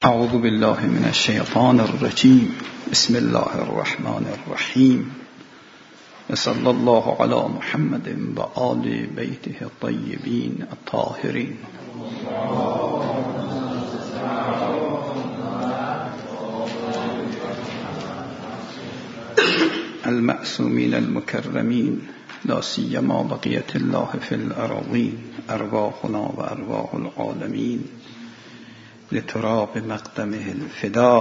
اعوذ بالله من الشیطان الرجیم. بسم الله الرحمن الرحیم. صلی الله علی محمد و آل بیته الطیبین الطاهرین. المعصومین المکرمین، لا سیما بقیة الله فی الارضین، ارواحنا و ارواح العالمین لتراب مقدمه الفداء.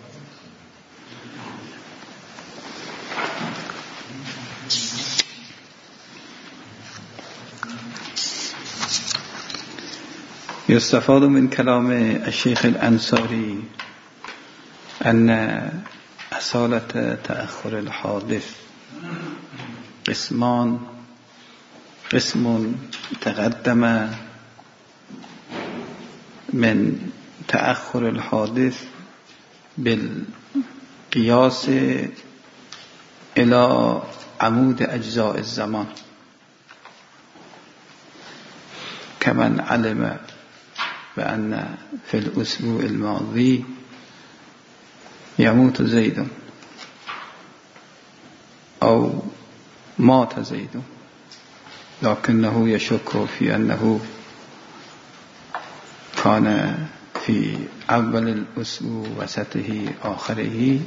يستفاد من كلام الشيخ الأنصاري أن أصالة تأخر الحادث قسمان: قسم تقدم من تأخر الحادث بالقياس إلى عمود أجزاء الزمان، كمن علم بأن في الأسبوع الماضي يموت زيد أو مات زيد، لكنه يشك في أنه كان في أول الأسبوع وسطه آخره،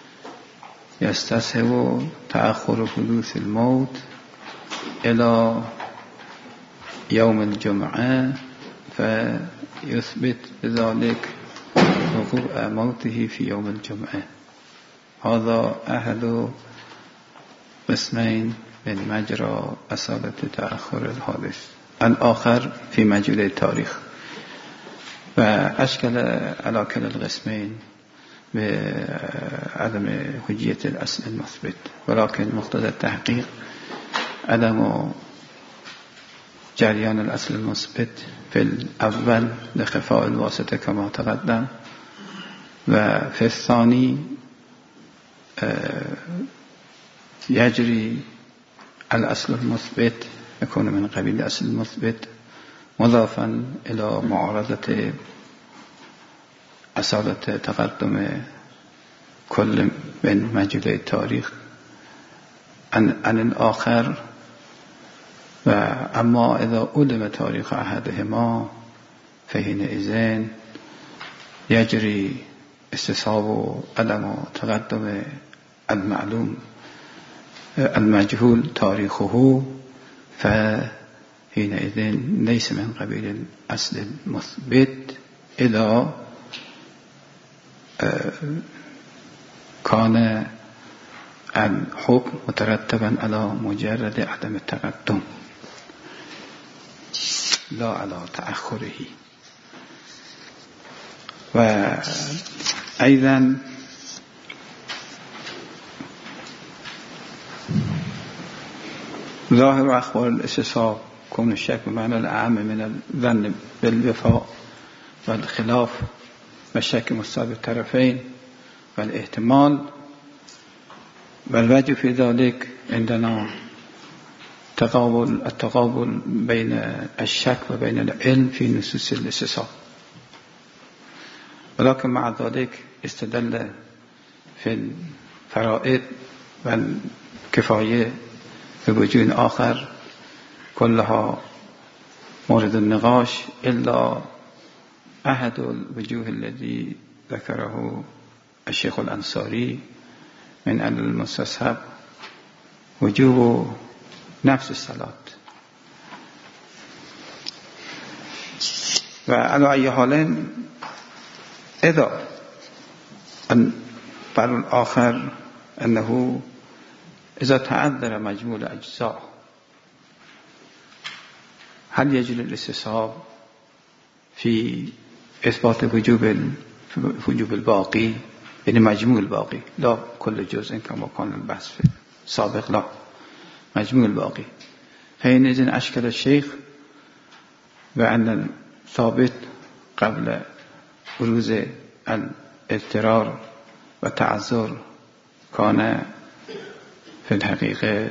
يستصحب تأخر حدوث الموت إلى يوم الجمعة، فيثبت بذلك وقوع موته في يوم الجمعة. هذا أحد قسمين من مجرى أصالة تأخر الحادث. الآخر في مجال التاريخ، وأشكل على كلا القسمين بعدم حجية الأصل المثبت، ولكن مقتضى التحقيق عدم جريان الأصل المثبت في الأول لخفاء الواسطة كما تقدم، وفي الثاني يجري الأصل المثبت، يكون من قبيل الأصل المثبت مضافا إلى معارضة أصالة تقدم كل من مجال التاريخ عن الآخر. أما إذا علم تاريخ أحدهما فحينئذ يجري استصحاب عدم تقدم المعلوم المجهول تاريخه، فحينئذ ليس من قبيل الأصل المثبت إذا كان الحكم مترتبا على مجرد عدم التقدم لا على تأخره. وأيضا ظاهر أخبار الاستصحاب كون الشك بمعنى الأعم من الظن بالوفاء والخلاف والشك مستوى الطرفين والاحتمال، والوجه في ذلك عندنا التقابل بين الشك وبين العلم في نصوص الاستصحاب، ولكن مع ذلك استدل في الفرائض والكفاية بوجوه آخر كلها مورد النقاش، إلا أحد الوجوه الذي ذكره الشيخ الأنصاري من أن المستصحب وجوب نفس الصلاة. وعلى أي حال إذا بر الآخر أنه إذا تعذر مجموع الأجزاء هل يجوز الاستصحاب في إثبات وجوب الباقي، يعني مجموع الباقي لا كل جزء كما كان البحث في السابق، لا مجموع الباقي. حينئذ أشكل الشيخ بأن ثابت قبل بروز الاضطرار والتعذر كان في الحقيقة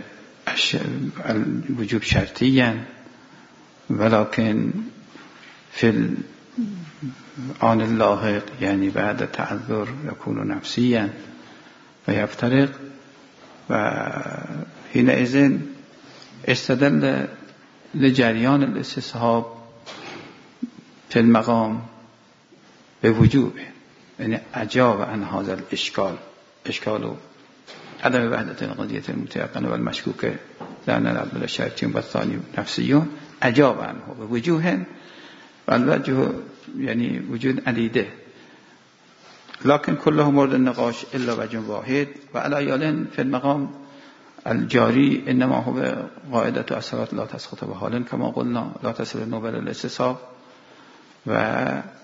الوجوب شرطيا، ولكن في آن اللاحق یعنی بعد تعذر یکون نفسیا و یفترق و حینئذ استدل لجریان الاستصحاب فی المقام به وجوبه، یعنی اجاب عن هذا الاشکال، اشکال عدم وحدت القضیة المتيقنة والمشکوک لأن الأول شرطی و الثانی نفسی اجاب عنه به وجوه و الوجه یعنی وجود عدیده لكن كله مورد النقاش الا وجه واحد و علیال فی المقام الجاری انما هو قاعدة الصلاة لا تسقط بحال كما قلنا لا تصل نوبل الاستصحاب و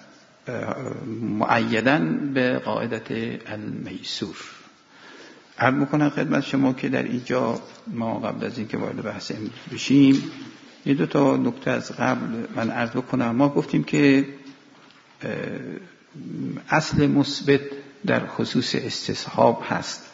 معیداً به قاعدة المیسور. عرض میکنم خدمت شما که در اینجا ما قبل از اینکه وارد بحث امروز بشیم یه دو تا نکته از قبل من عرض بکنم. ما گفتیم که اصل مثبت در خصوص استصحاب هست.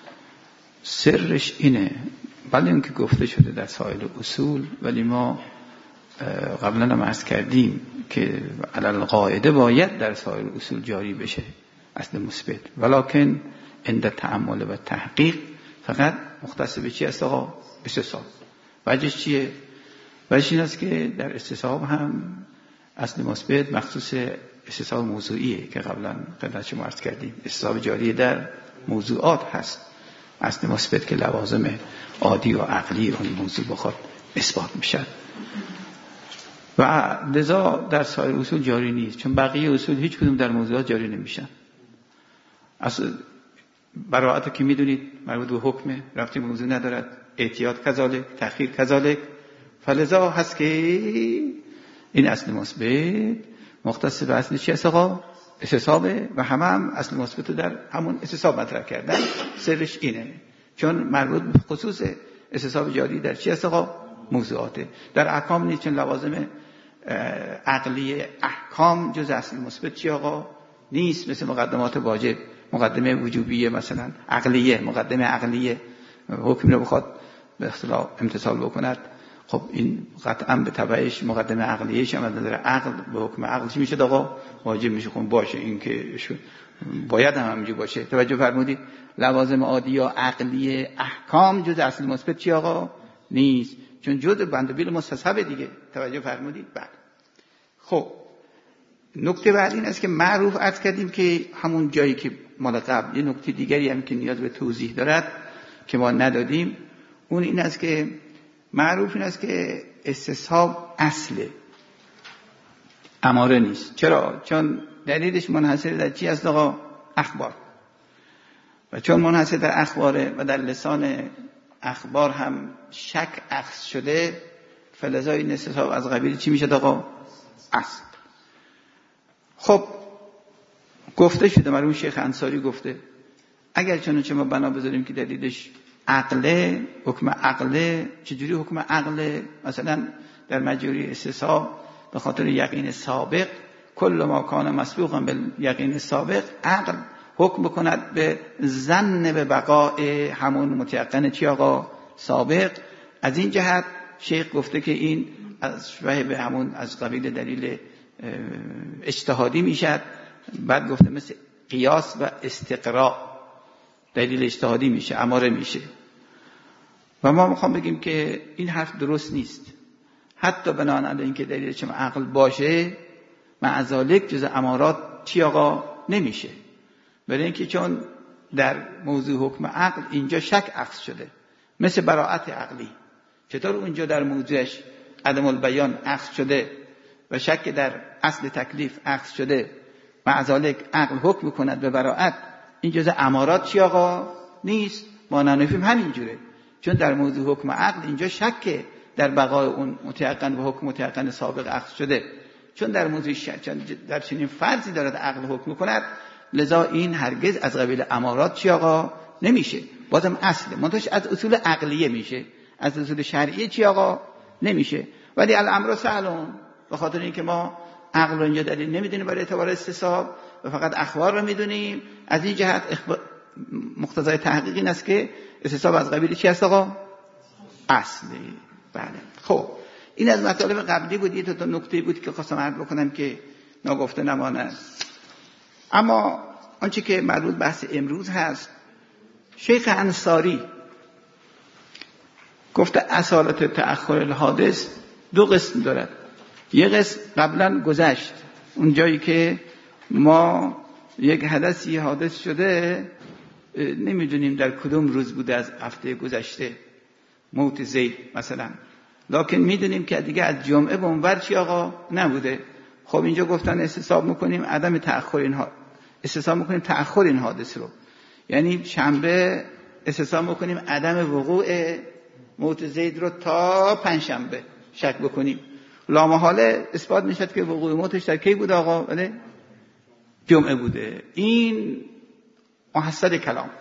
سرش اینه، ولی اون که گفته شده در سایر اصول، ولی ما قبلا هم عرض کردیم که علل قاعده باید در سایر اصول جاری بشه اصل مثبت، ولکن عند تأمل و تحقیق فقط مختص به چی است آقا؟ استصحاب. وجهش چیه؟ وجهش این است که در استصحاب هم اصل مثبت مخصوص استصحاب موضوعیه که قبلا خدمت شما عرض کردیم. استصحاب جاری در موضوعات هست، اصل مثبت که لوازم عادی و عقلی اون موضوع بخواد اثبات میشن و لذا در سایر اصول جاری نیست، چون بقیه اصول هیچ کدوم در موضوعات جاری نمیشن. اصل براءت که میدونید مربوط به حکم رفتی موضوع ندارد، احتیاط کذالک، تأخیر کذالک، فلذا هست که این اصل مثبت مختص به اصل چی است آقا؟ استصحابه و هم اصل مثبت در همون استصحاب مطرح کردن. سرش اینه چون مربوط به خصوص استصحاب جاری در چی است آقا؟ موضوعاته، در احکام نیست، چون لوازم عقلی احکام جز اصل مثبت چی آقا؟ نیست. مثل مقدمات واجب، مقدمه وجوبیه مثلا عقلیه، مقدمه عقلیه حکم رو بخواد به اصطلاح امتثال بکند، خب این قطعا به تبعش مقدمه عقلیهش هم از نظر عقل به حکم عقل چی میشه آقا؟ واجب میشه. خب باشه، این که باید هم همینجوری باشه. توجه فرمودید؟ لوازم عادی یا عقلی احکام جز اصل مثبت چی آقا؟ نیست، چون جزء بندبیل مستصحب دیگه. توجه فرمودید؟ بله. خب نکته بعد این است که معروف عرض کردیم که همون جایی که مال قبل یه نکته دیگری هم که نیاز به توضیح دارد که ما ندادیم، اون این است که معروف این است که استصحاب اصله، اماره نیست. چرا؟ چون دلیلش منحصر در چی است آقا؟ اخبار. و چون منحصر در اخباره و در لسان اخبار هم شک اخذ شده، فلذا این استصحاب از قبیل چی میشه آقا؟ اصل. خب گفته شده، مرحوم شیخ انصاری گفته اگر چنانچه ما بنا بذاریم که دلیلش عقله، حکم عقله، چجوری حکم عقله؟ مثلا در مجاری استصحاب به خاطر یقین سابق، کل ما کان مسبوقا به یقین سابق، عقل حکم بکند به ظن به بقای همون متیقن چی آقا؟ سابق. از این جهت شیخ گفته که این از شبه به همون از قبیل دلیل اجتهادی میشد. بعد گفته مثل قیاس و استقراء دلیل اجتهادی میشه، اماره میشه. و ما میخوام بگیم که این حرف درست نیست. حتی بنابراین علی اینکه دلیل چه عقل باشه، معذالک جز امارات چی آقا؟ نمیشه. برای اینکه چون در موضوع حکم عقل اینجا شک اخذ شده، مثل براءت عقلی. چطور اونجا در موضوعش عدم البیان اخذ شده و شک در اصل تکلیف اخذ شده، معذالک عقل حکم کند به براءت، این جز امارات چی آقا؟ نیست. ما ننفیم همینجوره، چون در موضوع حکم عقل اینجا شک در بقای اون متیقن به حکم متیقن سابق اخذ شده. چون در موضوع در چنین فرضی دارد عقل حکم کند، لذا این هرگز از قبیل امارات چی آقا؟ نمیشه. بازم اصله، منتش از اصول عقلیه میشه، از اصول شرعیه چی آقا؟ نمیشه. ولی الامر سهلون، به خاطر اینکه ما عقل رو اینجا دلیل نمیدونیم برای اعتبار استصحاب و فقط اخبار رو میدونیم، از این جهت مقتضای تحقیق این است که استصحاب از قبیل چی است آقا؟ اصلی. بله. خب این از مطالب قبلی بود. یه تا نکته بود که خواستم عرض بکنم که ناگفته نماند. اما آنچه که مربوط بحث امروز هست، شیخ انصاری گفته اصالت تأخر الحادث دو قسم دارد. یک قسم قبلا گذشت، اون جایی که ما یک حدثی حادث شده نمیدونیم در کدوم روز بوده از هفته گذشته، موت زید مثلا، لکن میدونیم که دیگه از جمعه به اونور چی آقا نبوده. خب اینجا گفتن استصحاب میکنیم عدم تأخر اینها، استصحاب میکنیم تأخر این حادث رو، یعنی شنبه استصحاب میکنیم عدم وقوع موت زید رو تا پنجشنبه شک بکنیم. لامحاله اثبات میشد که وقوع موتش در کی بود آقا؟ بله جمعه بوده. این محصل کلام.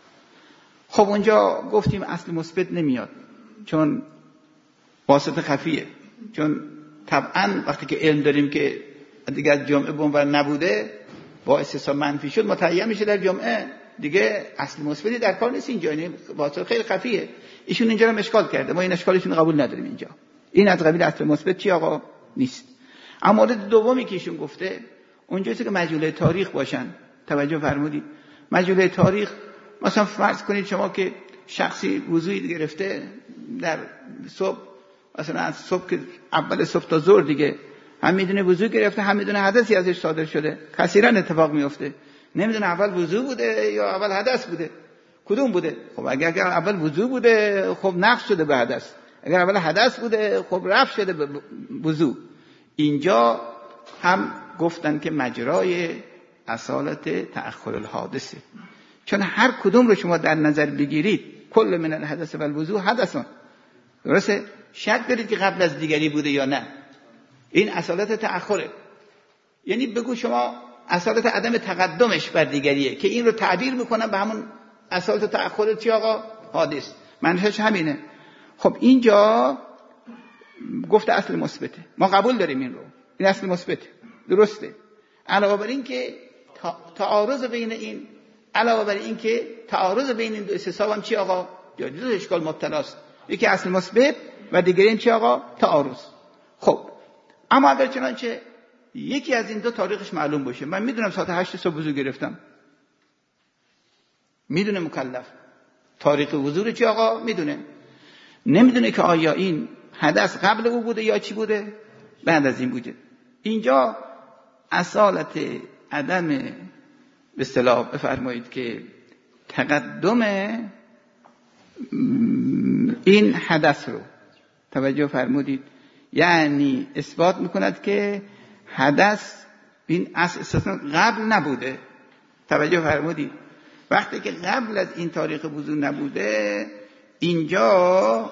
خب اونجا گفتیم اصل مثبت نمیاد چون واسطه خفیه، چون طبعا وقتی که علم داریم که دیگه از جمعه بونور نبوده با استصحاب منفی شد متعین میشه در جمعه، دیگه اصل مثبتی در کار نیست اینجا، یعنی واسطه خیلی خفیه. ایشون اینجا رو اشکال کرده، ما این اشکالشون قبول نداریم اینجا، این از قبیل اصل مثبت چی آقا نیست. اما مورد دومی که ایشون گفته اونجاست که مجهوله تاریخ باشن. توجه فرمودید؟ مجهوله تاریخ مثلا فرض کنید شما که شخصی وضوئی گرفته در صبح، مثلا از صبح که اول صبح تا ظهر دیگه هم میدونه وضو گرفته هم میدونه حدثی ازش صادر شده، کثیرا اتفاق میفته، نمیدونه اول وضو بوده یا اول حدث بوده، کدوم بوده. خب اگر اول وضو بوده خب نقض شده به حدث، اگر اول حدث بوده خب رفع شده به وضو. اینجا هم گفتن که مجرای اصالت تأخر الحادثه، چون هر کدوم رو شما در نظر بگیرید کل من الحدث و الوضو حدثن، درسته؟ شک دارید که قبل از دیگری بوده یا نه، این اصالت تأخره. یعنی بگو شما اصالت عدم تقدمش بر دیگریه که این رو تعبیر میکنن به همون اصالت تأخر چی آقا؟ حادث. منشأش همینه. خب اینجا گفته اصل مثبته، ما قبول داریم این رو، این اصل مثبته، درسته. علاوه بر این که تعارض بین این، علاوه بر این که تعارض بین این دو استصحاب هم چی آقا؟ دو اشکال مبتلاست، یکی اصل مثبت و دیگری این چی آقا؟ تعارض. خب اما اگر چنانچه یکی از این دو تاریخش معلوم باشه، من میدونم ساعت 8 صبح وضو گرفتم، میدونه مکلف تاریخ وضو رو چی آقا؟ میدونه. نمیدونه که آیا این حدث قبل او بوده یا چی بوده؟ بعد از این بوده. اینجا اصالت عدم به اصطلاح بفرمایید که تقدم این حدث رو توجه فرمودید، یعنی اثبات میکند که حدث این اساسا قبل نبوده. توجه فرمودید؟ وقتی که قبل از این تاریخ وضو نبوده اینجا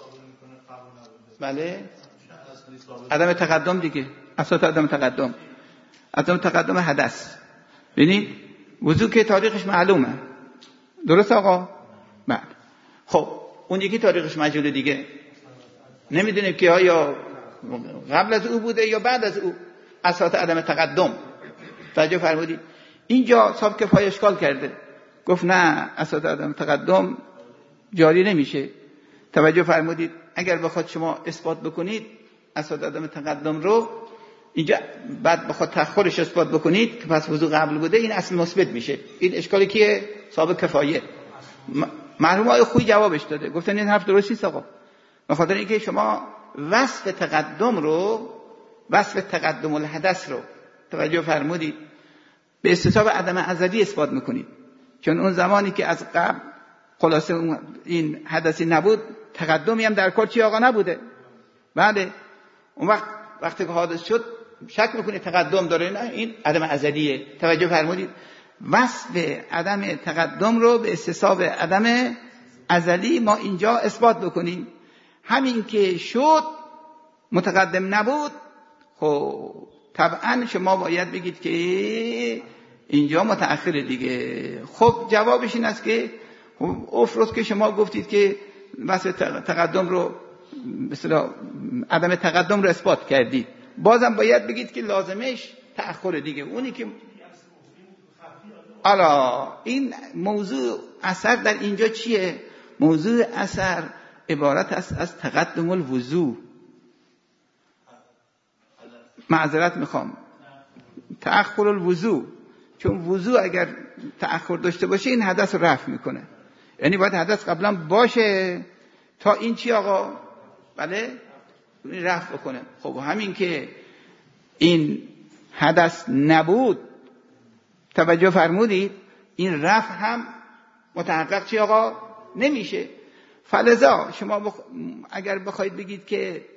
بله عدم تقدم دیگه، اصالت عدم تقدم، عدم تقدم حدث. ببینید وضو که تاریخش معلومه، درست آقا؟ بله. خب اون یکی تاریخش مجهول دیگه، نمیدونه که آیا قبل از او بوده یا بعد از او، اصالت عدم تقدم. توجه فرمودید؟ اینجا صاحب کفایه اشکال کرده، گفت نه اصالت عدم تقدم جاری نمیشه. توجه فرمودید؟ اگر بخواد شما اثبات بکنید اصالت عدم تقدم رو اینجا بعد بخواد تأخرش اثبات بکنید که پس وضو قبل بوده، این اصل مثبت میشه. این اشکالی که صاحب کفایه مرحوم آقای خویی جوابش داده، گفتن این حرف درست نیست آقا، به خاطر اینکه شما وصف تقدم رو، وصف تقدم الحدث رو توجه فرمودید به استصحاب عدم ازلی اثبات میکنید، چون اون زمانی که از قبل خلاصه این حدثی نبود تقدمی هم در کار چی آقا نبوده. بعد اون وقتی که حادث شد شک میکنید تقدم داره، نه این عدم ازلیه. توجه فرمودید؟ وصف عدم تقدم رو به استصحاب عدم ازلی ما اینجا اثبات بکنیم. همین که شد متقدم نبود، خب طبعا شما باید بگید که اینجا متأخر دیگه. خب جوابش این است که افرض که شما گفتید که وصف تقدم رو مثلا عدم تقدم رو اثبات کردید، بازم باید بگید که لازمش تأخر دیگه. اونی که حالا این موضوع اثر در اینجا چیه؟ موضوع اثر عبارت است از تقدم الوضو. معذرت میخوام، تأخر الوضوء، چون وضوء اگر تأخر داشته باشه این حدث رو رفع میکنه، یعنی باید حدث قبلا باشه تا این چی آقا؟ بله این رفع بکنه. خب همین که این حدث نبود، توجه فرمودید، این رفع هم متحقق چی آقا؟ نمیشه. فلذا شما اگر بخواید بگید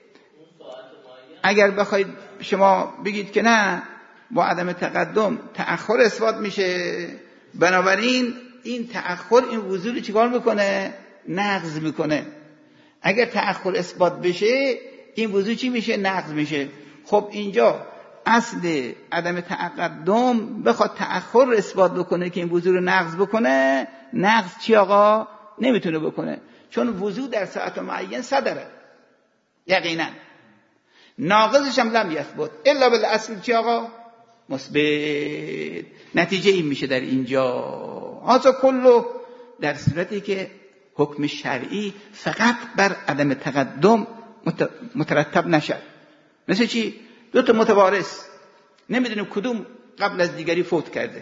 شما بگید که نه با عدم تقدم تأخر اثبات میشه، بنابراین این تأخر این وضوع رو چیکار میکنه؟ نقض میکنه. اگر تأخر اثبات بشه این وضوع چی میشه؟ نقض میشه. خب اینجا اصل عدم تقدم بخواد تأخر اثبات بکنه که این وضوع رو نقض بکنه، نقض چی آقا؟ نمیتونه بکنه، چون وضوع در ساعت معین صدره یقینا، ناقضش هم لم یثبت الا بالاصل چی آقا؟ مثبت. نتیجه این میشه در اینجا هذا کلو در صورتی که حکم شرعی فقط بر عدم تقدم مترتب نشد. مثل چی؟ دو تا متوارث نمیدونیم کدوم قبل از دیگری فوت کرده.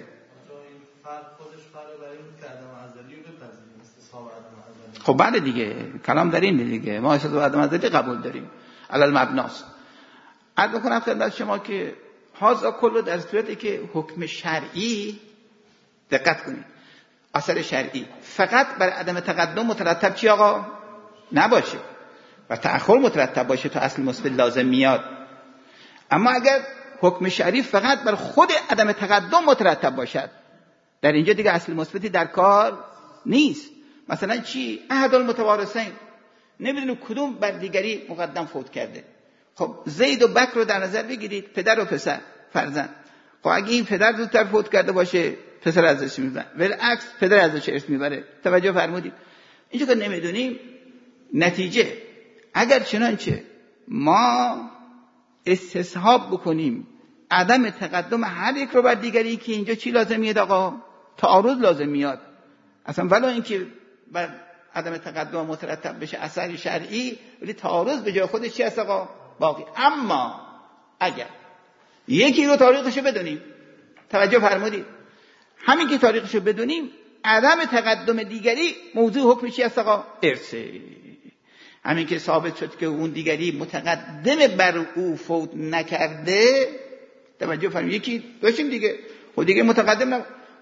خب بعد دیگه کلام در این دیگه، ما اساس عدم ازلی قبول داریم علل مبناست. عرض بکنم خدمت شما که هذا کلو در صورتی که حکم شرعی، دقت کنید، اثر شرعی فقط بر عدم تقدم مترتب چی آقا؟ نباشه و تأخر مترتب باشه تا اصل مثبت لازم میاد. اما اگر حکم شرعی فقط بر خود عدم تقدم مترتب باشد، در اینجا دیگه اصل مثبتی در کار نیست. مثلا چی؟ احد المتوارثین، نمیدونیم کدوم بر دیگری مقدم فوت کرده. خب زید و بکر رو در نظر بگیرید، پدر و پسر فرزند. خب اگه این پدر زودتر فوت کرده باشه پسر ازش میبره، بالعکس پدر ازش ارث میبره. توجه فرمودید؟ اینجا که نمیدونیم نتیجه، اگر چنانچه ما استصحاب بکنیم عدم تقدم هر یک رو بر دیگری، که اینجا چی لازم میاد آقا؟ تعارض لازم میاد اصلا، ولی اینکه بر عدم تقدم مترتب بشه اثر شرعی، ولی تعارض به جای خودش چی هست آقا؟ باقی. اما اگر یکی رو تاریخشو بدونیم، توجه فرمودید، همین که تاریخشو بدونیم، عدم تقدم دیگری موضوع حکم چی هست آقا؟ ارثه. همین که ثابت شد که اون دیگری متقدم بر او فوت نکرده، توجه فرمودید، یکی داشتیم دیگه، خود دیگه متقدم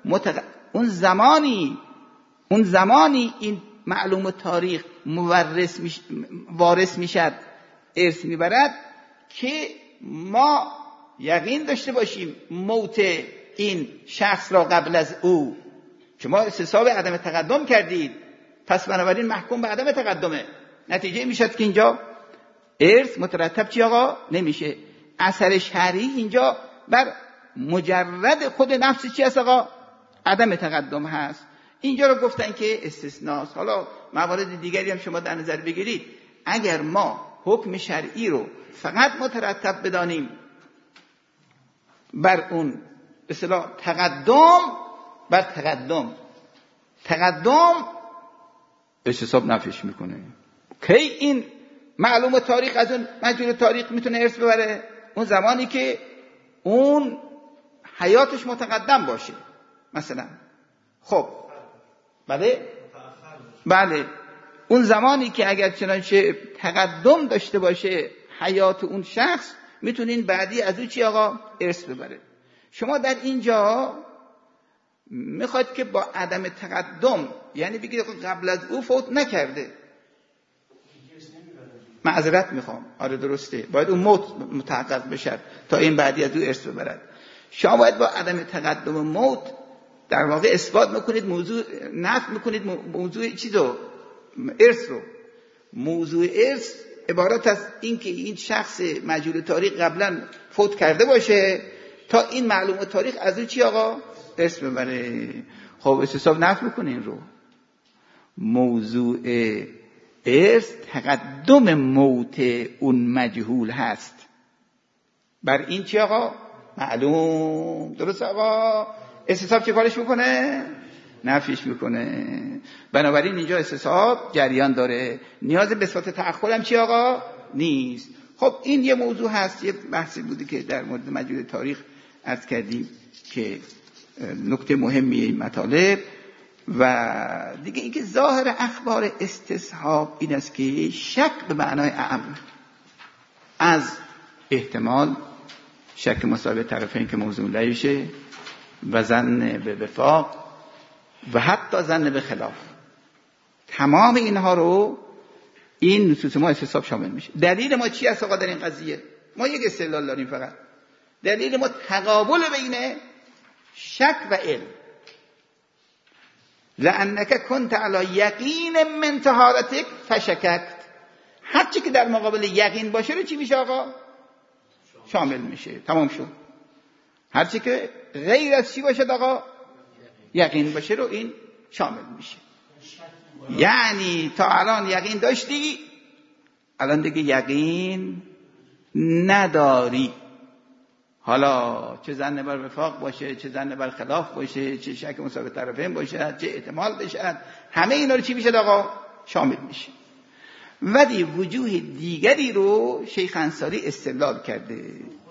اون زمانی این معلوم تاریخ وارث میشد، ارث میبرد که ما یقین داشته باشیم موت این شخص را قبل از او. شما استصحاب عدم تقدم کردید، پس بنابراین محکوم به عدم تقدمه. نتیجه میشد که اینجا ارث مترتب چی آقا؟ نمیشه. اثر شرعی اینجا بر مجرد خود نفس چی هست آقا؟ عدم تقدم هست. اینجا رو گفتن که استثناست. حالا موارد دیگری هم شما در نظر بگیرید. اگر ما حکم شرعی رو فقط مترتب بدانیم بر اون به اصطلاح تقدم استصحاب نفیش میکنه. کی این معلوم تاریخ از اون مجهول تاریخ میتونه ارث ببره؟ اون زمانی که اون حیاتش متقدم باشه مثلا. خب بله اون زمانی که اگر چنانچه تقدم داشته باشه حیات اون شخص، میتونین بعدی از او چی آقا؟ ارث ببره. شما در اینجا میخواد که با عدم تقدم، یعنی بگید قبل از او فوت نکرده، معذرت میخوام، آره درسته، باید اون موت متحقق بشه تا این بعدی از او ارث ببرد. شما باید با عدم تقدم موت در واقع اثبات میکنید موضوع، نفی میکنید موضوع چیزو، ارث رو. موضوع ارث عبارت از این که این شخص مجهول تاریخ قبلا فوت کرده باشه تا این معلوم تاریخ از اون چی آقا؟ ارث ببره. خب استصحاب نفی میکنه این رو. موضوع ارث تقدم موت اون مجهول هست بر این چی آقا؟ معلوم. درست آقا؟ استصحاب چه کارش میکنه؟ نفیش میکنه. بنابراین اینجا استصحاب جریان داره، نیاز به اثبات تأخر هم چی آقا؟ نیست. خب این یه موضوع هست، یه بحثی بودی که در مورد مجهول تاریخ عرض کردیم که نکته مهمی این مطالب. و دیگه اینکه ظاهر اخبار استصحاب این است که شک به معنای اعم از احتمال، شک مساوی طرفین که موضوع لیشه، و ظن به وفاق و حتی ظن به خلاف، تمام اینها رو این نصوص ما استصحاب شامل میشه. دلیل ما چی است آقا در این قضیه؟ ما یک استدلال داریم فقط. دلیل ما تقابل بین شک و علم. لأنک کنت علی یقین من طهارتک فشککت. هر چی که در مقابل یقین باشه رو چی میشه آقا؟ شامل میشه. تمام شد. هر چی که غیر از چی باشه آقا؟ یقین باشه رو این شامل میشه. یعنی تا الان یقین داشتی، الان دیگه یقین نداری. حالا چه ظن بر وفاق باشه، چه ظن بر خلاف باشه، چه شک مساوی طرفین باشه، چه احتمال بشه، همه اینا رو چی میشه آقا؟ شامل میشه. ولی وجوه دیگری رو شیخ انصاری استدلال کرده.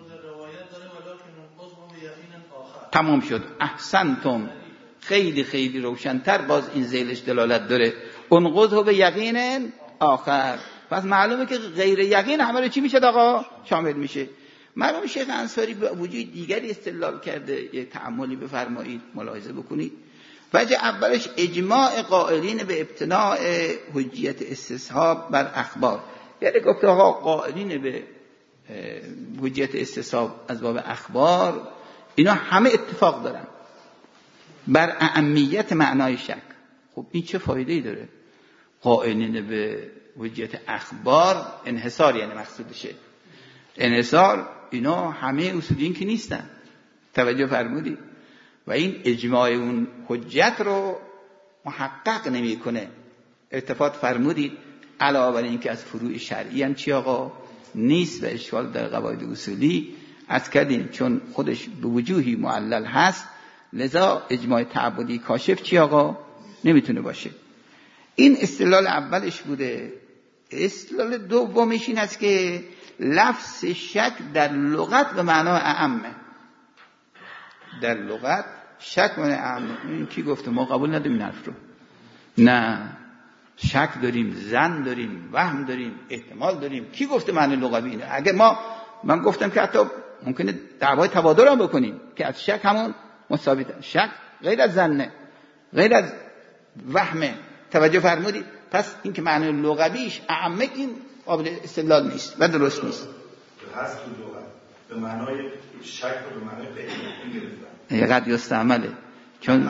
تمام شد. احسنتم. خیلی خیلی روشن‌تر باز این ذیلش دلالت داره. انقضه به یقین آخر. پس معلومه که غیر یقین همه رو چی میشه آقا؟ شامل میشه. مرحوم شیخ انصاری به وجود دیگری استدلال کرده. یک تأملی بفرمایید، ملاحظه بکنید. وجه اولش اجماع قائلین به ابتناء حجیت استصحاب بر اخبار. یعنی گفته آقا قائلین به حجیت استصحاب از باب اخبار اینا همه اتفاق دارن بر اهمیت معنای شک. خب این چه فایده‌ای داره؟ قائلین به حجیت اخبار انحصار، یعنی مقصودشه انحصار. اینا همه اصولین که نیستن، توجه فرمودید؟ و این اجماع اون حجت رو محقق نمی‌کنه. ارتفاع فرمودید علاوه بر این که از فروع شرعی هم چی آقا نیست و اشکال در قواعد اصولی از کردیم، چون خودش به وجوهی معلل هست، لذا اجماع تعبدی کاشف چی آقا نمیتونه باشه. این استدلال اولش بوده. استدلال دومش این است که لفظ شک در لغت به معنای اعمه. در لغت شک معنای اعمه. این کی گفته؟ ما قبول نداریم این حرف رو. نه، شک داریم، ظن داریم، وهم داریم، احتمال داریم. کی گفته معنی لغوی اینه؟ اگه من گفتم که حتی ممکنه دعوای تبادر هم بکنیم که از شک همون مساوی شک غیر از ظن، غیر از وهمه. توجه فرمودید؟ پس این که معنی لغویش اعمه، این قابل استدلال نیست و درست نیست. هست تو لغت به معنای شک و به معنای غیر قد یستعمله، چون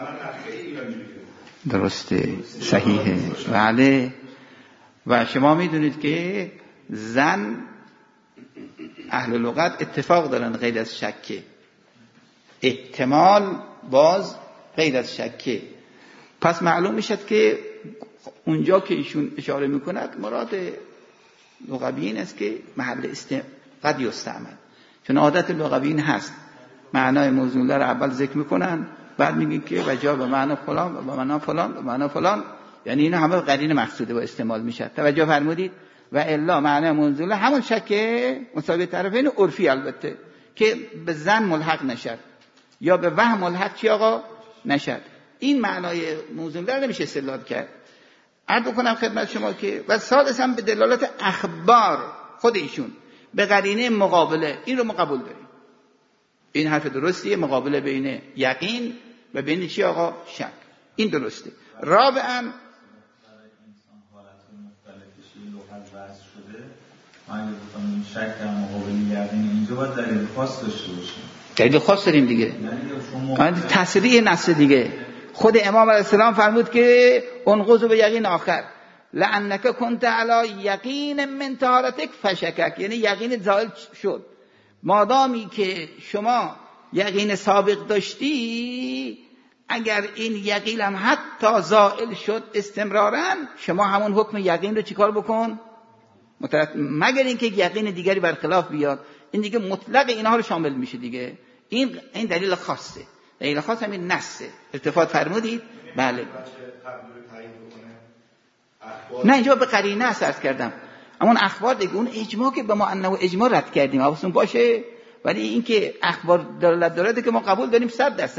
درسته، صحیحه. بله. و شما میدونید که ظن اهل لغت اتفاق دارن غیر از شکه. احتمال باز غیر از شکه. پس معلوم میشد که اونجا که ایشون اشاره میکند مراد لغویین است که محل قد یستعمل، چون عادت لغویین هست معنای موضوع رو اول ذکر میکنن، بعد میگن که وجا به معنی فلان و به معنی فلان و معنی فلان، یعنی اینا همه قرین مقصوده با استعمال میشه. توجه فرمودید؟ و الا معنی موضوع همون شک مساوی طرفین عرفی، البته که به ظن ملحق نشد یا به وهم ملحق چی آقا نشد. این معنای موضوع رو نمیشه استدلال کرد. عرض کنم خدمت شما که و ثالثاً به دلالت اخبار خود ایشون به قرینه مقابله، این رو ما قبول داریم. این حرف درستیه، مقابله بین یقین و بین چی آقا شک، این درسته. رابعاً من گفتم شک در مقابل یقین اینجا باید دلیل خاص داشته باشیم. دلیل خاص داریم دیگه. تصریح نص دیگه. خود امام علیه السلام فرمود که انقض به یقین آخر لعنک کنت علی یقین من طهارتک فشکک، یعنی یقین زائل شد. مادامی که شما یقین سابق داشتی، اگر این یقین هم حتی زائل شد استمرارا، شما همون حکم یقین رو چیکار بکن؟ مگر اینکه یقین دیگری برخلاف بیاد، این دیگه مطلق اینها رو شامل میشه دیگه. این دلیل خاصه. دلیل خاص همین نصه. التفات فرمودید؟ بله. نه اینجا به قرینه عرض کردم. اما اخبار دیگه اون اجماع که به ما انه اجماع رد کردیم، حواستون باشه ولی این که اخبار دلالت داره که ما قبول داریم 100%.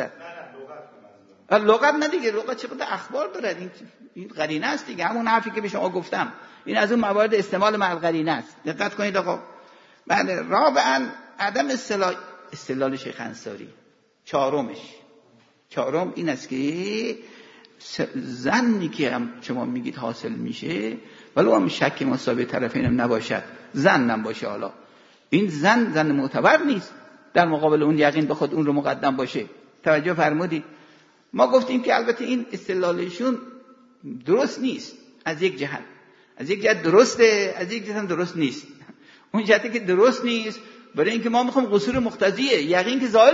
لغت نه دیگه، لغت چقدر اخبار داره، این قرینه است دیگه، همون حرفی که به شما گفتم، این از اون موارد استعمال مع القرینه است. دقت کنید آقا. بله. رابعا عدم استدلال شیخ انصاری. چهارم این است که ظنی که هم شما میگید حاصل میشه ولو هم شک مساوی طرفین هم نباشد، ظنم باشه، حالا این ظن معتبر نیست در مقابل اون یقین به خود اون رو مقدم باشه. توجه فرمودید؟ ما گفتیم که البته این استدلالشون درست نیست، از یک جهت درسته، از یک جهت هم درست نیست. اون جهتی که درست نیست برای اینکه ما میخوام قصور مقتضیه، یقین که زائل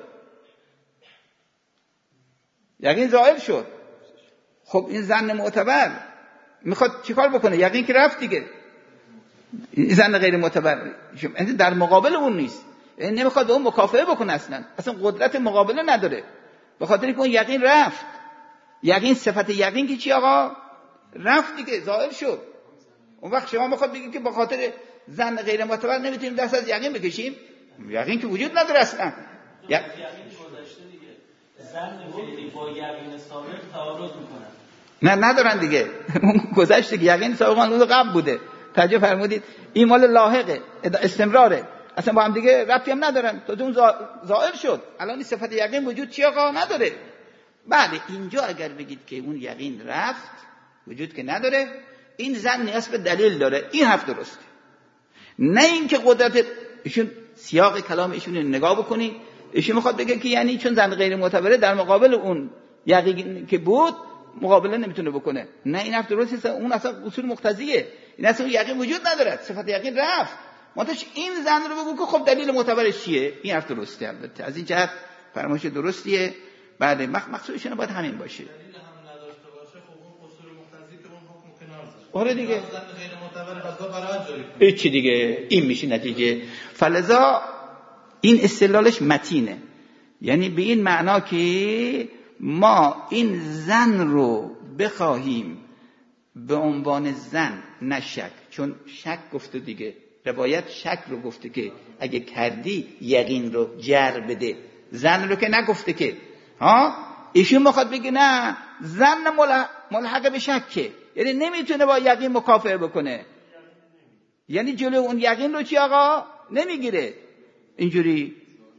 شد. خب این ظن معتبر میخواد چیکار بکنه؟ یقین که رفت دیگه، این ظن غیر معتبر در مقابل اون نیست، یعنی نمیخواد اون مکافئه بکنه، اصلا قدرت مقابله نداره، به خاطر اینکه اون یقین رفت. یقین صفت یقین که چی آقا؟ رفت دیگه، زائل شد. اون وقت شما میخواد بگید که به خاطر ظن غیر معتبر نمیتونیم دست از یقین بکشیم؟ یقین که وجود نداره اصلا. یقین گذشته دیگه، ظن فعلی با یقین ثابت تعارض میکنن. نه ندارن دیگه، اون گذشته که یقین سابقا اون قبل بوده. توجه فرمودید؟ این مال لاحقه، استمراره، اصلا با هم دیگه ربطی هم ندارن. تو اون زائل شد، الان صفت یقین وجود چی آقا؟ نداره. بله اینجا اگر بگید که اون یقین رفت، وجود که نداره، این ظن نیاز به دلیل داره، این حرف درسته. نه اینکه قدرت ایشون، سیاق کلام ایشون نگاه بکنید، ایشون میخواد بگه که یعنی چون ظن غیر معتبره در مقابل اون یقین که بود مقابله نمیتونه بکنه. نه این حرف درست نیست، اون اصلا اصول مقتضیه، این اصلا یقین وجود نداره، صفت یقین رفت. منتش این ظن رو بگو که خب دلیل معتبرش چیه؟ این حرف درسته. البته از این جهت فرمایش درستیه. بعد مقصودشون باید همین باشه. دلیل هم نداشته باشه، خب اون اصول مقتضی که اون حکم کنار زد. آره دیگه. ظن غیر معتبر بس برای جاری. هیچ دیگه، این میشه نتیجه. فلذا این استدلالش متینه، یعنی به این معنا که ما این ظن رو بخواهیم به عنوان ظن، نه شک، چون شک گفته دیگه، روایت شک رو گفته که اگه کردی یقین رو جر بده، ظن رو که نگفته که. ایشون میخواد بگه نه، ظن ملحق به شکه، یعنی نمیتونه با یقین مکافئه بکنه، یعنی جلو اون یقین رو چی آقا؟ نمیگیره اینجوری،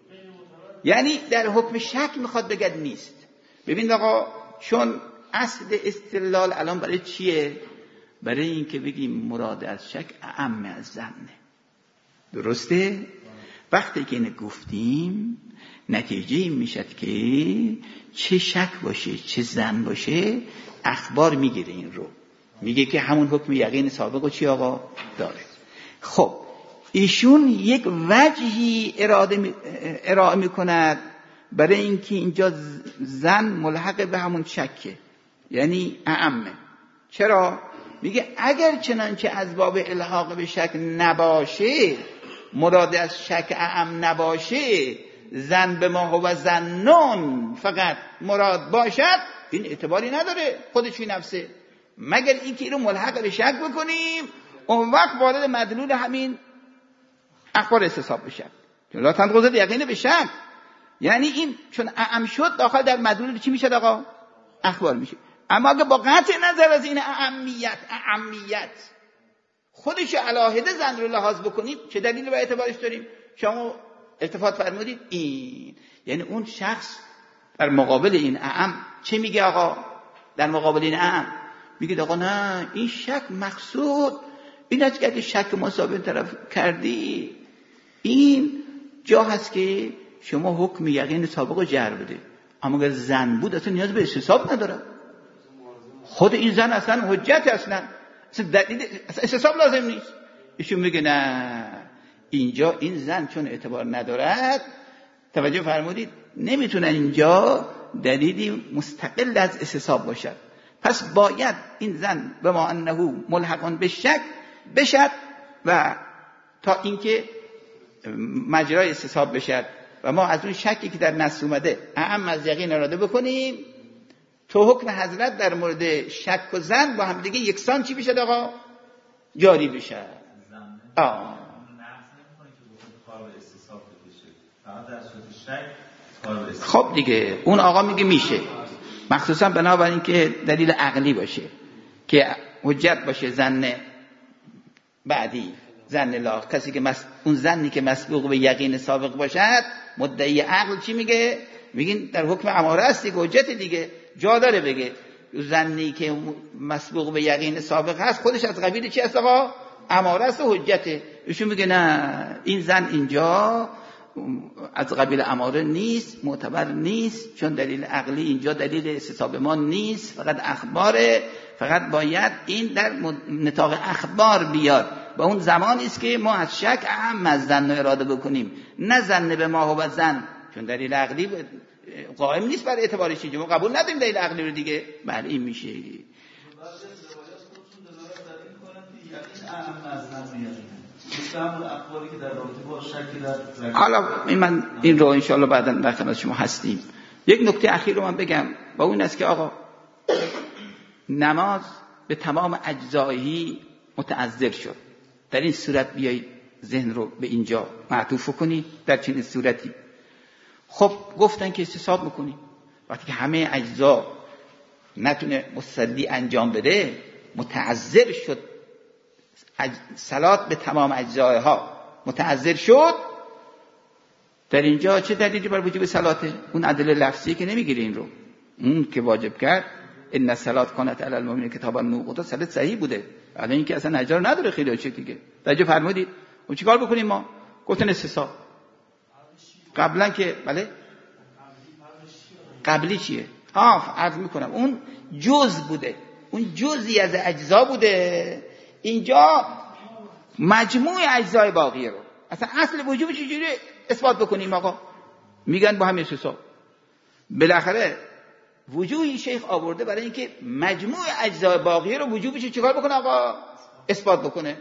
یعنی در حکم شک میخواد بگه نیست. ببین آقا، چون اصل استدلال الان برای چیه؟ برای این که بگیم مراد از شک اعم از ظنه. درسته؟ وقتی که اینو گفتیم نتیجه این میشد که چه شک باشه چه ظن باشه، اخبار میگیره این رو، میگه که همون حکم یقین سابق و چی آقا داره. خب ایشون یک وجهی ارائه میکند برای اینکه اینجا ظن ملحق به همون شکه، یعنی اعمه. چرا؟ میگه اگر چنانچه از باب الحاق به شک نباشه، مراد از شک اعم نباشه، ظن به ما هو ظنون فقط مراد باشد، این اعتباری نداره خودش فی نفسه، مگر اینکه اینو ملحق به شک بکنیم، اون وقت وارد مدلول همین اخبار استصحاب بشه. لا تنقض یقین به شک، یعنی این چون اعم شد داخل در مدلول چی میشه آقا؟ اخبار میشه. اما اگه با قطع نظر از این اعمیت خودش علاهده ظن رو لحاظ بکنید، چه دلیلی و اعتبارش داریم؟ شما التفات فرمودید این، یعنی اون شخص در مقابل این اعم چه میگه آقا؟ در مقابل این اعم میگه آقا نه، این شک مقصود این است که اگه شک مساوی طرف کردی، این جا هست که شما حکم یقین سابق رو جر بده. اما اگر ظن بود اصلا نیاز به استصحاب نداره، خود این ظن اصلا حجت، اصلا استصحاب لازم نیست. ایشون میگه نه، اینجا این ظن چون اعتبار ندارد، توجه فرمودید، نمیتونه اینجا دلیلی مستقل از استصحاب باشد، پس باید این ظن به ما انه ملحقون به شک بشد و تا اینکه مجرای استصحاب بشد و ما از اون شکی که در نص اومده اعم از یقین اراده بکنیم، تو حکم حضرت در مورد شک و ظن با هم دیگه یکسان چی بشه آقا؟ جاری بشه. در صورت شک خب دیگه اون آقا میگه میشه، مخصوصا بنابراین که دلیل عقلی باشه که حجت باشه. زن بعدی، زن لا، کسی که اون زنی که مسبوق به یقین سابق باشد، مدعی عقل چی میگه؟ میگین در حکم اماره است دیگه، حجت دیگه، جا داره بگه زنی که مسبوق به یقین سابق هست خودش از قبیل چی است آقا؟ اماره است و حجته. ایشون میگه نه، این زن اینجا از قبیل اماره نیست، معتبر نیست، چون دلیل عقلی اینجا دلیل استصحاب ما نیست، فقط اخباره، فقط باید این در نطاق اخبار بیاد. با اون زمانی است که ما از شک اهم از ظن اراده بکنیم، نه ظن به ما و زن، چون دلیل عقلی قائم نیست بر اعتبارش، ما قبول نداریم دلیل عقلی رو دیگه. بله این میشه. حالا من این رو انشاءالله بعدا در خدمت شما هستیم. یک نکته اخیر رو من بگم با اون است که آقا نماز به تمام اجزایی متعذر شد. در این صورت بیایید ذهن رو به اینجا معطوف کنی. در چنین صورتی خب گفتن که استصحاب میکنی وقتی که همه اجزا نتونه مصلی انجام بده، متعذر شد، صلات به تمام اجزایها متعذر شد. در اینجا چه دلیلی بر وجوب صلاته؟ اون ادله لفظی که نمیگیره این رو. اون که واجب کرد ان الصلاه کانت علی المؤمنین کتابا موقوتا، صلات صحیح بوده. الان این که اصلا اجر نداره خیلی چه دیگه. درجه فرمودید اون چیکار بکنیم ما؟ گفتن استصحاب. قبلا که بله قبلی چیه؟ عرض میکنم اون جزء بوده، اون جزئی از اجزا بوده. اینجا مجموع اجزای باقی رو اصلا اصل وجوب چجوری اثبات بکنیم آقا؟ میگن با هم استصحاب. بالاخره وجوهی شیخ آورده برای اینکه مجموع اجزای باقی رو وجوبش چیکار بکنه آقا؟ اثبات بکنه.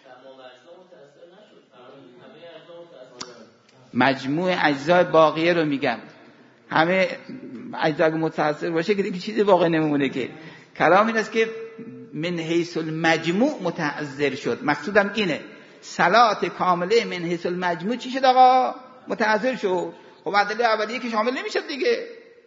مجموع اجزای باقی رو میگم، همه اجزا متأثر باشه که دیگه چیزی واقع نمیمونه. که کلام این است که من حیث المجموع متعذر شد. مقصودم اینه صلات کامله من حیث المجموع چی شد آقا؟ متعذر شد. خب عدله اولیه که شامل نمیشد دیگه.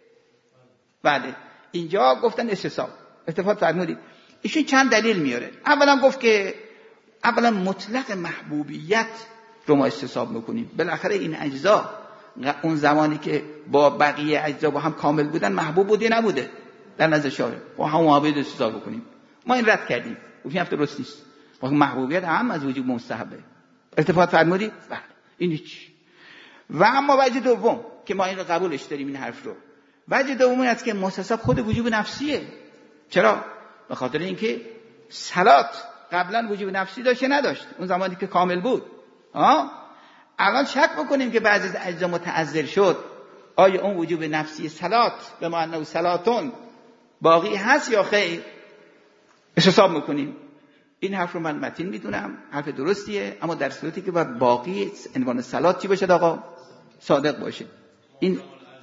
بله اینجا گفتن استصحاب. اتفاق فرمودید ایشون چند دلیل میاره. اولا گفت که اولا مطلق محبوبیت رو ما استصحاب میکنیم. بالاخره این اجزا اون زمانی که با بقیه اجزا با هم کامل بودن محبوب بوده نبوده در نظر شارع، با هم محبوبیت استصحاب بکنیم. ما این رد کردیم، گفتیم هفته درست نیست. محبوبیت هم از وجوب مستحبه. اتفاق فرمودید؟ بله این هیچ. و اما وجه دوم که ما این رو قبولش داریم این حرف رو، وجه دوم این است که مستصحب خود وجوب نفسیه. چرا؟ به خاطر اینکه صلات قبلا وجوب نفسی داشت نداشت اون زمانی که کامل بود. الان شک بکنیم که بعضی از اجزا متعذر شد، آیا اون وجوب نفسی صلات به معنی صلاتون باقی هست یا خیر؟ استصحاب میکنیم. این حرف رو من متین میدونم، حرف درستیه، اما در صورتی که باید باقی عنوان صلات چی باشه آقا؟ صادق باشه. این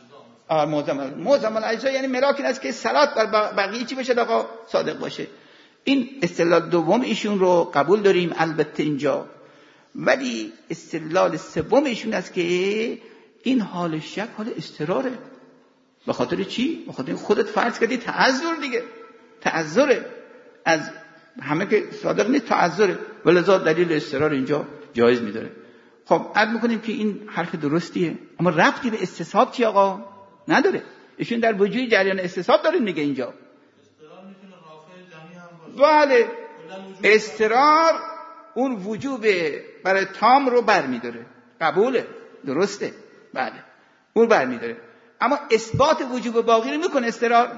معظم الاجزا یعنی ملاک این است که صلات بر بقیه چی باشه آقا؟ صادق باشه. این استدلال دوم ایشون رو قبول داریم البته اینجا، ولی استدلال سوم ایشون است که این حال شک حال اضطراره. به خاطر چی؟ به خاطر خودت فرض کردی تعذر دیگه، تعذره از همه که صادق نیست، تعذره، ولذا دلیل اضطرار اینجا جایز میداره. خب عرض میکنیم که این حرف درستیه، اما ربطی به استصحاب چی آقا؟ نداره. ایشون در وجوی جریان استصحاب داره میگه اینجا. استقرار میتونه رافع جمعی هم باشه. بله استقرار اون وجوب برای تام رو برمیداره، قبوله، درسته، بله اون برمیداره، اما اثبات وجوب باقی رو میکنه استقرار.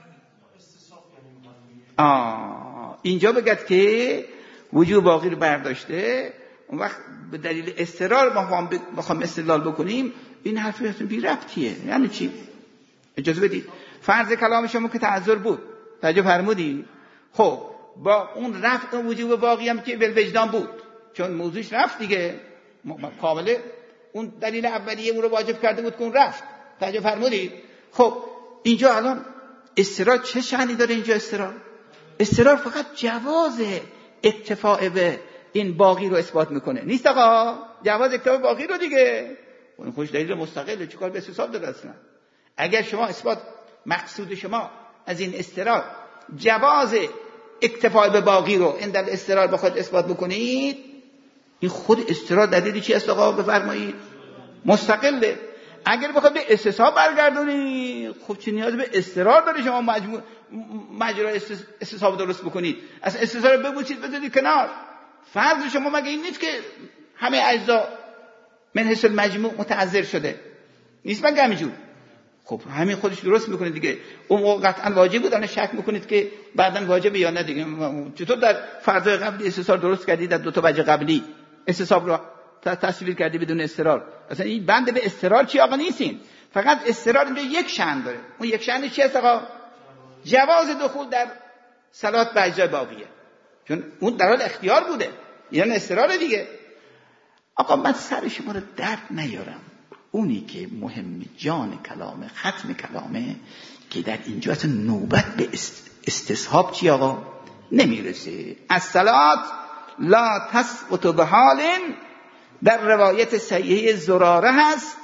اینجا بگد که وجوب باقی رو برداشته، اون وقت به دلیل استقرار ما بخوام استدلال بکنیم این حرف بی ربطیه. یعنی چی؟ اجازه بدید فرض کلام شما که تعذر بود، توجه فرمودی؟ خب با اون رفع وجوب باقی هم که بالوجدان بود، چون موضوعش رفت دیگه کامله، اون دلیل اولیه اون رو واجب کرده بود که اون رفت، توجه فرمودید؟ خب اینجا الان استقرار چه شأنی داره؟ اینجا استقرار فقط جواز اکتفاء به این باقی رو اثبات میکنه، نیست آقا؟ جواز اکتفاء باقی رو دیگه این خودش دلیل مستقله، چیکار به استصحاب داره اصلا؟ اگر شما اثبات مقصود شما از این استرار جواز اکتفا به باقی رو این در استرار بخواد اثبات بکنید، این خود استرار دلیلی چی است آقا بفرمایید؟ مستقله. اگر بخواد به استصحاب برگردونید، خب چه نیاز به استرار داره شما مجرای استصحاب درست بکنید؟ اصلا استصحاب رو ببوسید بذارید کنار. فرض شما مگه این نیست که همه اجزا من حیث المجموع متعذر شده؟ نیست مگه همینجور؟ خب همین خودش درست میکنه دیگه. اون موقع قطعا واجب بود، الان شک میکنید که بعداً واجبه یا نه دیگه. چطور در فرضای قبلی استصحاب درست کردید، در دو تا وجه قبلی استصحاب رو تصویر کردی بدون استرار؟ اصلا این بند به استرار چی آقا نیستین. فقط استرار اینجا یک شأن داره. اون یک شأن چی است آقا؟ جواز دخول در صلات به اجزای باقیه، چون اون در حال اختیار بوده، یعنی استرار دیگه. آقا من سر شما رو درد نیارم، اونی که مهم جان کلامه، ختم کلامه، که در اینجا اصلا نوبت به استصحاب چی آقا نمیرسه. الصلات لا تسقط بحال، در روایت صحیحه زراره هست.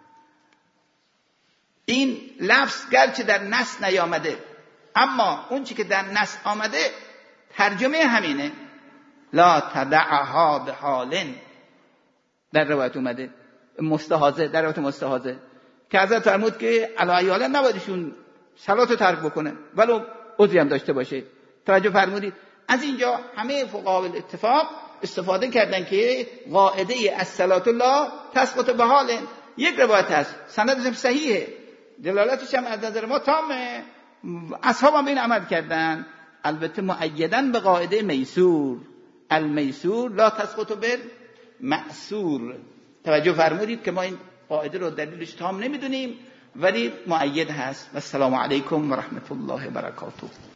این لفظ گرچه در نص نیامده، اما اون چی که در نص آمده ترجمه همینه، لا تدعها بحال، در روایت اومده مستحاضه، در روایت مستحاضه که حضرت فرمود که علیه نبایدشون صلات رو ترک بکنه ولو عذری هم داشته باشه. توجه فرمودید؟ از اینجا همه فقها اتفاق استفاده کردن که قاعده الصلات لا تسقط بحال یک روایت هست، سندش هم صحیحه، دلالتش هم از نظر ما تامه، اصحاب هم به این عمل کردن، البته مؤیدن به قاعده میسور، المیسور لا تسقط بالمأسور. توجه فرمودید که ما این قاعده رو دلیلش تام نمیدونیم ولی مؤید هست. و السلام علیکم و رحمت الله و برکاته.